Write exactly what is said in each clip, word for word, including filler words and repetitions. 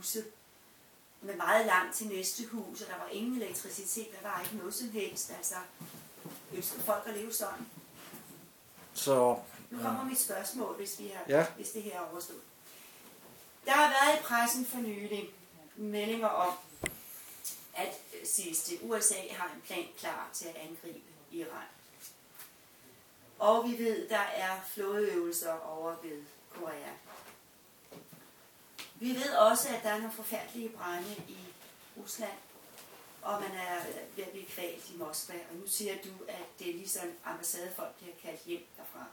huse med meget langt til næste hus, og der var ingen elektricitet, der var ikke noget som helst. Altså, ønsker folk at leve sådan? Så, nu kommer mit spørgsmål, hvis, vi har, ja. hvis det her er overstået. Der har været i pressen for nylig meldinger om, at siges det, U S A har en plan klar til at angribe Iran. Og vi ved, der er flådeøvelser over ved Korea. Vi ved også, at der er nogle forfærdelige brande i Rusland, og man er ved at blive kvalt i Moskva. Og nu siger du, at det er ligesom ambassadefolk bliver kaldt hjem derfra.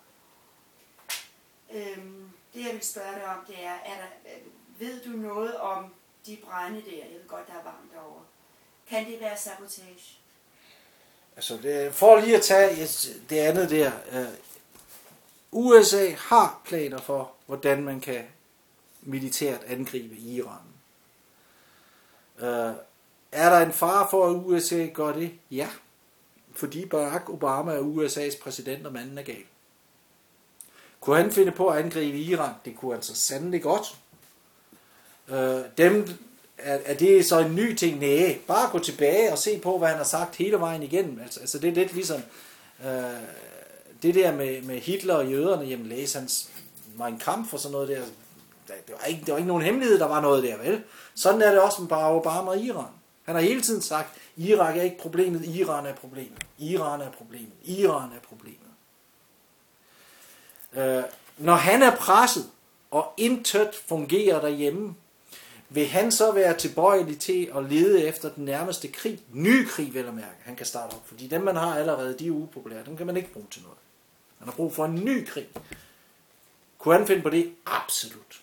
Øhm, det jeg vil spørge dig om, det er, er der, ved du noget om de brande der? Jeg ved godt, der er varmt derovre. Kan det være sabotage? Altså, det, for lige at tage det andet der. Uh, U S A har planer for, hvordan man kan militært angribe Iran. Uh, er der en fare for, at U S A gør det? Ja. Fordi Barack Obama er U S A's præsident, og manden er gal. Kunne han finde på at angribe Iran? Det kunne han så sandelig godt. Uh, dem, er, er det så en ny ting? Næh, bare gå tilbage og se på, hvad han har sagt hele vejen igennem. Altså, altså det er lidt ligesom uh, det der med, med Hitler og jøderne. Jamen læs hans Mein Kampf og sådan noget der. Det var, ikke, det var ikke nogen hemmelighed, der var noget der, vel? Sådan er det også med Barack Obama og Iran. Han har hele tiden sagt, Irak er ikke problemet, Iran er problemet. Iran er problemet. Iran er problemet. Uh, når han er presset, og intet fungerer derhjemme, vil han så være tilbøjelig til at lede efter den nærmeste krig? Ny krig, vel at mærke, han kan starte op. Fordi dem, man har allerede, de er upopulære. Dem kan man ikke bruge til noget. Han har brug for en ny krig. Kunne han finde på det? Absolut.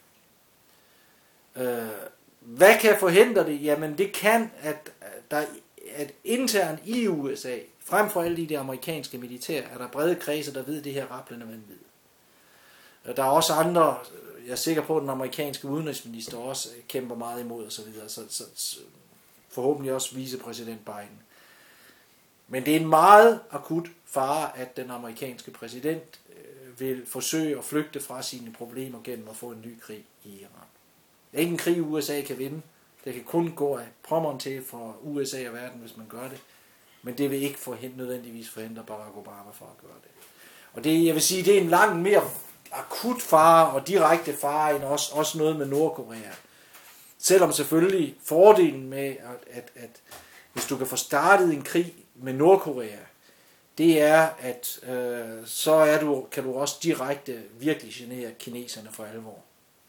Uh, hvad kan forhindre det? Jamen, det kan, at, der, at internt i U S A, frem for alle de der amerikanske militær, er der brede kredser, der ved det her rablende vanvid. Der er også andre, jeg er sikker på, at den amerikanske udenrigsminister også kæmper meget imod osv., så, så, så, så forhåbentlig også vicepræsident Biden. Men det er en meget akut fare, at den amerikanske præsident øh, vil forsøge at flygte fra sine problemer gennem at få en ny krig i Iran. Det er ikke en krig, U S A kan vinde. Det kan kun gå af pommeren til for U S A og verden, hvis man gør det. Men det vil ikke forhindre, nødvendigvis forhindre Barack Obama for at gøre det. Og det, jeg vil sige, det er en langt mere akut fare og direkte fare end også, også noget med Nordkorea. Selvom selvfølgelig fordelen med, at, at, at hvis du kan få startet en krig med Nordkorea, det er, at øh, så er du, kan du også direkte virkelig genere kineserne for alvor.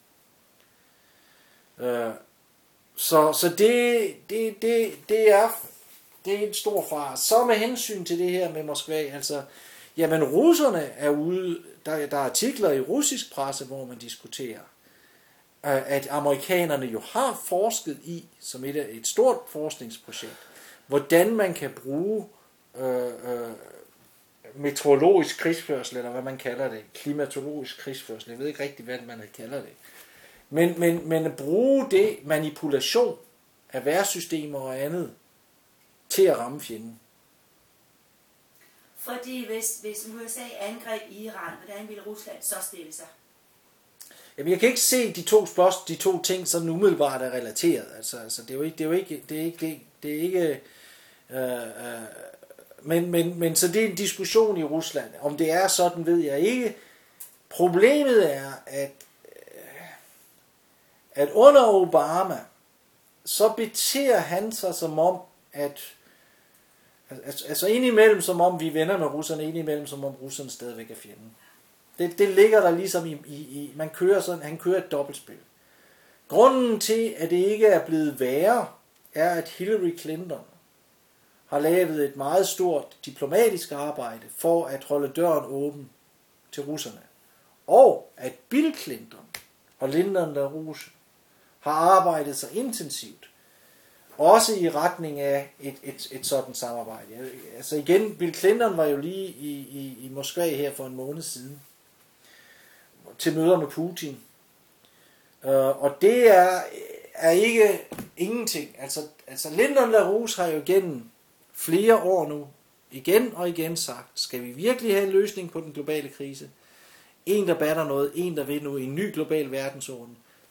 Øh, så så det, det, det, det, er, det er en stor fare. Så med hensyn til det her med Moskva, altså, jamen russerne er ude, der, der er artikler i russisk presse, hvor man diskuterer, at amerikanerne jo har forsket i, som et, et stort forskningsprojekt, hvordan man kan bruge øh, øh, meteorologisk krigsførsel, eller hvad man kalder det, klimatologisk krigsførsel, jeg ved ikke rigtig, hvad man kalder det, men, men, men at bruge det manipulation af vejrsystemer og andet, til at ramme fjenden. Fordi hvis, hvis U S A angreb Iran, hvordan ville Rusland så stille sig? Jamen, jeg kan ikke se de to spørgsmål, de to ting sådan umiddelbart er relateret. Altså, altså det er jo ikke, det er jo ikke, det er ikke, det, det er ikke. Øh, øh, men, men, men så det er en diskussion i Rusland. Om det er sådan, ved jeg ikke. Problemet er, at øh, at under Obama, så beter han sig som om, at altså, altså indimellem som om vi er venner med russerne, indimellem som om russerne stadigvæk er fjenden. Det, det ligger der ligesom i, i, i man kører sådan, han kører et dobbeltspil. Grunden til, at det ikke er blevet værre, er, at Hillary Clinton har lavet et meget stort diplomatisk arbejde for at holde døren åben til russerne. Og at Bill Clinton og Lyndon LaRouche har arbejdet så intensivt, også i retning af et, et, et sådan samarbejde. Altså igen, Bill Clinton var jo lige i, i, i Moskva her for en måned siden, til møder med Putin. Uh, og det er, er ikke ingenting. Altså, altså Lyndon LaRouche har jo gennem flere år nu, igen og igen sagt, skal vi virkelig have en løsning på den globale krise? En, der batter noget, en, der vil nu i en ny global verdensorden,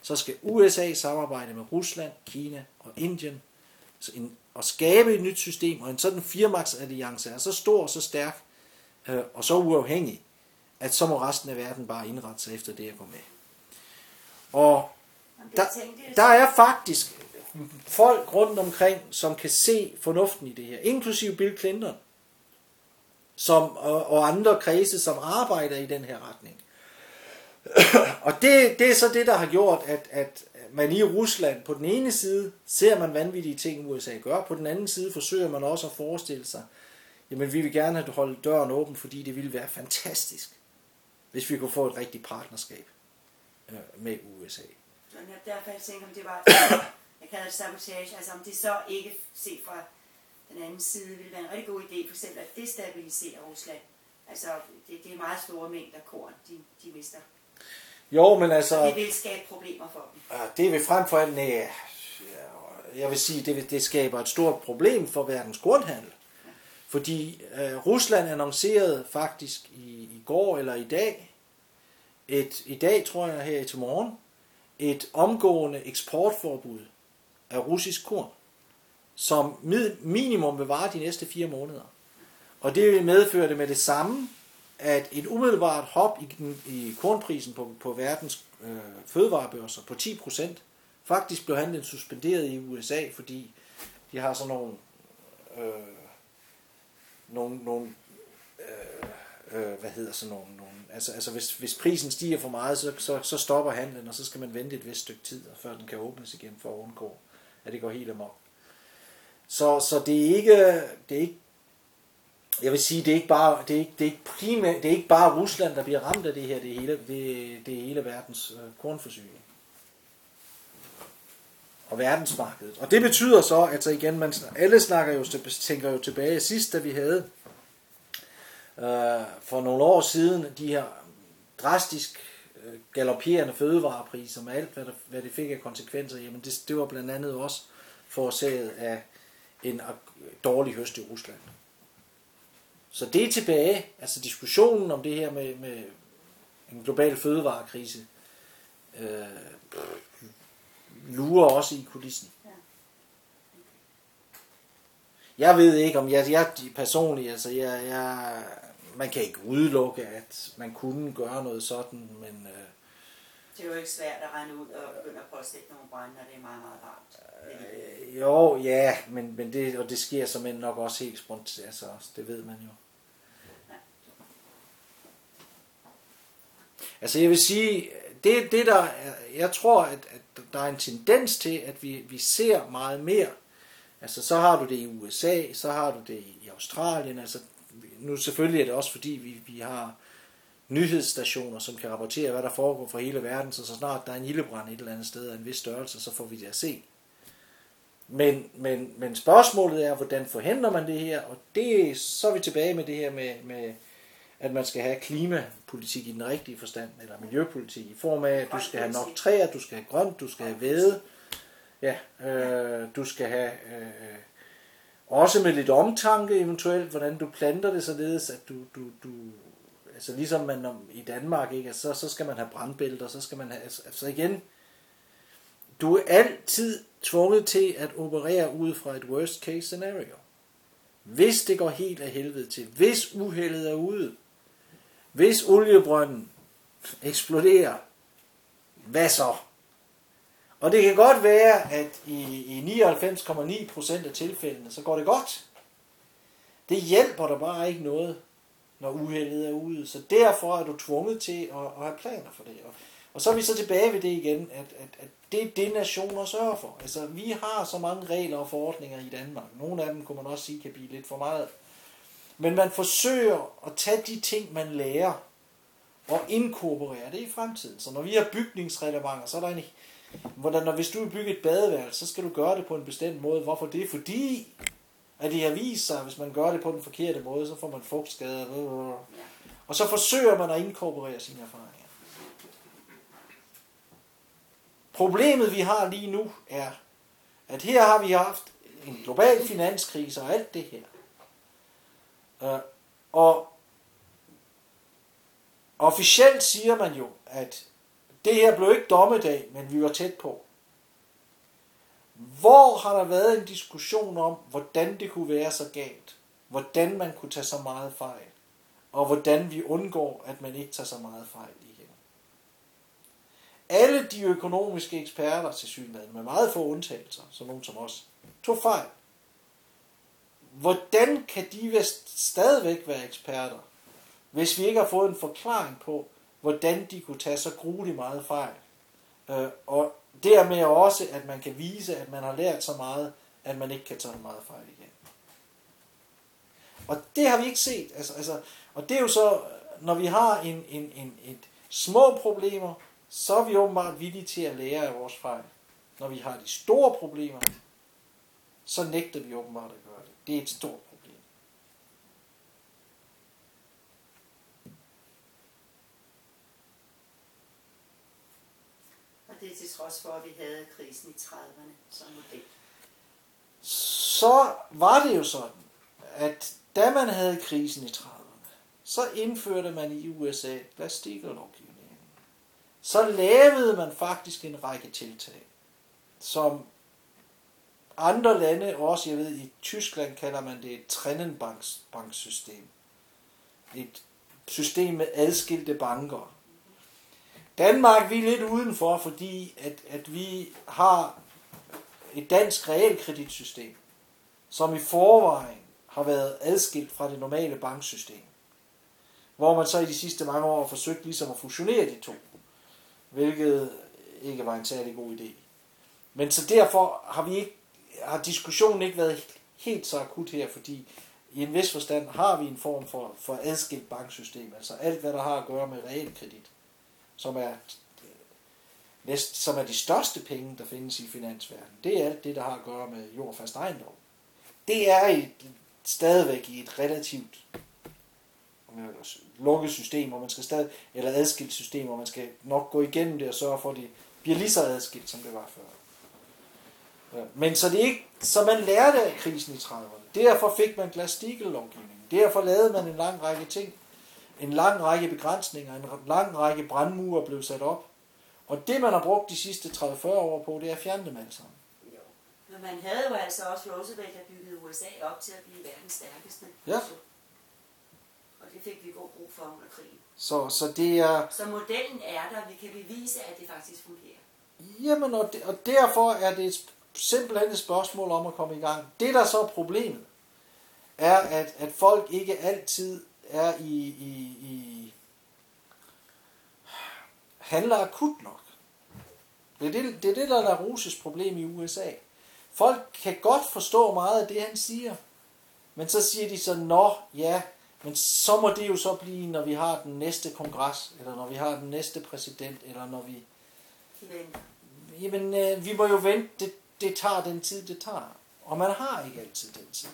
så skal U S A samarbejde med Rusland, Kina og Indien og skabe et nyt system, og en sådan firemagtsalliance er så stor og så stærk øh, og så uafhængig, at så må resten af verden bare indrette sig efter det at gå med. Og der, der er faktisk folk rundt omkring, som kan se fornuften i det her, inklusive Bill Clinton, som, og, og andre kredse, som arbejder i den her retning. Og det, det er så det, der har gjort, at, at man i Rusland på den ene side ser man vanvittige ting, U S A gør, på den anden side forsøger man også at forestille sig, jamen vi vil gerne have holdt døren åben, fordi det ville være fantastisk, hvis vi kunne få et rigtigt partnerskab øh, med U S A. Derfor jeg tænker, om det var, jeg kalder det sabotage, altså om det så ikke set fra den anden side ville være en rigtig god idé, for eksempel at destabilisere Rusland. Altså det, det er meget store mængder korn, de, de mister. Jo, men altså... Det vil skabe problemer for dem. Det vil frem for alt, nej, jeg vil sige, det, vil, det skaber et stort problem for verdens kornhandel. Ja. Fordi øh, Rusland annoncerede faktisk i, i går eller i dag, et, i dag tror jeg her til morgen, et omgående eksportforbud af russisk korn, som minimum vil vare de næste fire måneder. Og det vil medføre det med det samme, at et umiddelbart hop i, i kornprisen på, på verdens øh, fødevarebørser på ti procent, faktisk blev handlen suspenderet i U S A, fordi de har sådan nogle, øh, nogle, nogle øh, øh, hvad hedder sådan nogle, nogle altså, altså hvis, hvis prisen stiger for meget, så, så, så stopper handlen, og så skal man vente et vist stykke tid, før den kan åbnes igen for at undgå, at det går helt amok. Så, så det er ikke, det er ikke, jeg vil sige, det er ikke bare, det er ikke, det er ikke primært, det er ikke bare Rusland, der bliver ramt af det her, det er hele, det, det er hele verdens øh, kornforsyning. Og verdensmarkedet. Og det betyder så, at så igen, man, alle snakker jo, tænker jo tilbage sidst, da vi havde øh, for nogle år siden, de her drastisk øh, galopperende fødevarepriser med alt, hvad, der, hvad det fik af konsekvenser, jamen det, det var blandt andet også forårsaget af en dårlig høst i Rusland. Så det er tilbage, altså diskussionen om det her med, med en global fødevarekrise, øh, lurer også i kulissen. Jeg ved ikke, om jeg, jeg personligt, altså jeg, jeg, man kan ikke udelukke, at man kunne gøre noget sådan, men... Øh, det er jo ikke svært at regne ud og begynde at påsætte nogle brænde, når det er meget, meget varmt. Øh, jo, ja, men, men det, og det sker som nok også helt spontant, altså det ved man jo. Altså jeg vil sige, det, det der, jeg tror, at, at der er en tendens til, at vi, vi ser meget mere. Altså så har du det i U S A, så har du det i Australien. Altså nu selvfølgelig er det også fordi, vi, vi har nyhedsstationer, som kan rapportere, hvad der foregår fra hele verden, så så snart der er en ildebrand et eller andet sted af en vis størrelse, så får vi det at se. Men, men, men spørgsmålet er, hvordan forhindrer man det her? Og det, så er vi tilbage med det her med... med at man skal have klimapolitik i den rigtige forstand, eller miljøpolitik i form af, at du skal have nok træer, du skal have grønt, du skal have væde, ja, øh, du skal have øh, også med lidt omtanke eventuelt, hvordan du planter det således, at du, du, du altså ligesom man i Danmark, ikke, altså, så, så skal man have brandbælter, så skal man have, altså, altså igen, du er altid tvunget til at operere ud fra et worst case scenario. Hvis det går helt af helvede til, hvis uheldet er ude, hvis oliebrønden eksploderer, hvad så? Og det kan godt være, at i, i nioghalvfems komma ni procent af tilfældene, så går det godt. Det hjælper der bare ikke noget, når uheldet er ude. Så derfor er du tvunget til at, at have planer for det. Og, og så er vi så tilbage ved det igen, at, at, at det er det, nationer sørger for. Altså, vi har så mange regler og forordninger i Danmark. Nogle af dem kunne man også sige kan blive lidt for meget. Men man forsøger at tage de ting, man lærer, og inkorporere det i fremtiden. Så når vi har bygningsreglementer, så er der en... Hvordan, når, hvis du vil bygge et badeværelse, så skal du gøre det på en bestemt måde. Hvorfor det? Fordi at det har vist sig, at hvis man gør det på den forkerte måde, så får man fugtskader. Og så forsøger man at inkorporere sine erfaringer. Problemet vi har lige nu er, at her har vi haft en global finanskrise og alt det her. Uh, og officielt siger man jo, at det her blev ikke dommedag, men vi var tæt på. Hvor har der været en diskussion om, hvordan det kunne være så galt? Hvordan man kunne tage så meget fejl? Og hvordan vi undgår, at man ikke tager så meget fejl igen. Alle de økonomiske eksperter til synligheden, med meget få undtagelser, som nogen som os, tog fejl. Hvordan kan de stadigvæk være eksperter, hvis vi ikke har fået en forklaring på, hvordan de kunne tage så grueligt meget fejl? Og dermed også, at man kan vise, at man har lært så meget, at man ikke kan tage meget fejl igen. Og det har vi ikke set. Altså, altså, og det er jo så, når vi har en, en, en, et små problemer, så er vi åbenbart villige til at lære af vores fejl. Når vi har de store problemer, så nægter vi åbenbart at gøre det. Det er et stort problem. Og det er til trods for, at vi havde krisen i trediverne som model. Så var det jo sådan, at da man havde krisen i trediverne, så indførte man i U S A Glass-Steagall-lovgivningen. Så lavede man faktisk en række tiltag, som andre lande, også jeg ved, i Tyskland kalder man det et Trennenbanksystem. Et system med adskilte banker. Danmark, vi er lidt udenfor, fordi at, at vi har et dansk realkreditsystem, som i forvejen har været adskilt fra det normale banksystem. Hvor man så i de sidste mange år har forsøgt ligesom at fusionere de to. Hvilket ikke var en særlig god idé. Men så derfor har vi ikke, har diskussionen ikke været helt så akut her, fordi i en vis forstand har vi en form for, for adskilt banksystem. Altså alt, hvad der har at gøre med realkredit, som er, næst, som er de største penge, der findes i finansverdenen. Det er alt det, der har at gøre med jord og fast ejendom. Det er et, stadigvæk i et relativt lukket system, hvor man skal stadig, eller adskilt system, hvor man skal nok gå igennem det og sørge for, at det bliver lige så adskilt, som det var før. Ja. Men så det ikke, så man lærte af krisen i trediverne. Derfor fik man Glass-Steagall-lovgivningen. Derfor lavede man en lang række ting. En lang række begrænsninger, en lang række brandmure blev sat op. Og det, man har brugt de sidste tredive til fyrre år på, det er at fjerne dem alle sammen. Jo. Men man havde jo altså også Roosevelt, der byggede U S A op til at blive verdens stærkeste. Ja. Og det fik vi god brug for under krigen. Så, så det er... Så modellen er der, vi kan bevise, at det faktisk fungerer. Jamen, og, det, og derfor er det et, simpelthen et spørgsmål om at komme i gang. Det, der så er problemet, er, at, at folk ikke altid er i, i, i handler akut nok. Det er det, det, er det der er Roses problem i U S A. Folk kan godt forstå meget af det, han siger. Men så siger de så, nå, ja, men så må det jo så blive, når vi har den næste kongres, eller når vi har den næste præsident, eller når vi... Jamen, øh, vi må jo vente, det, det tager den tid, det tager. Og man har ikke altid den tid.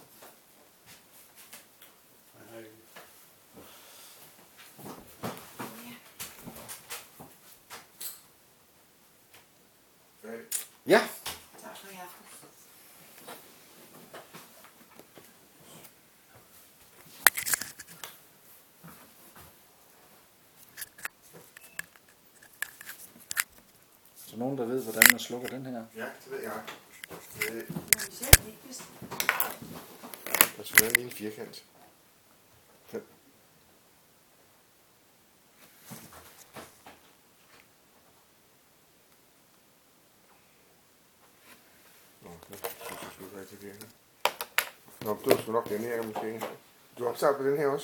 Ja. Tak for i aften. Så nogen, der ved, hvordan man slukker den her? Ja, det ved jeg. Det Men selv vigtigst. der skal være en lille firkant. Fem. Nå, det synes jeg sgu ikke rigtig virker. Nå, det var sgu nok den her måske. Du har opsagt på den her også?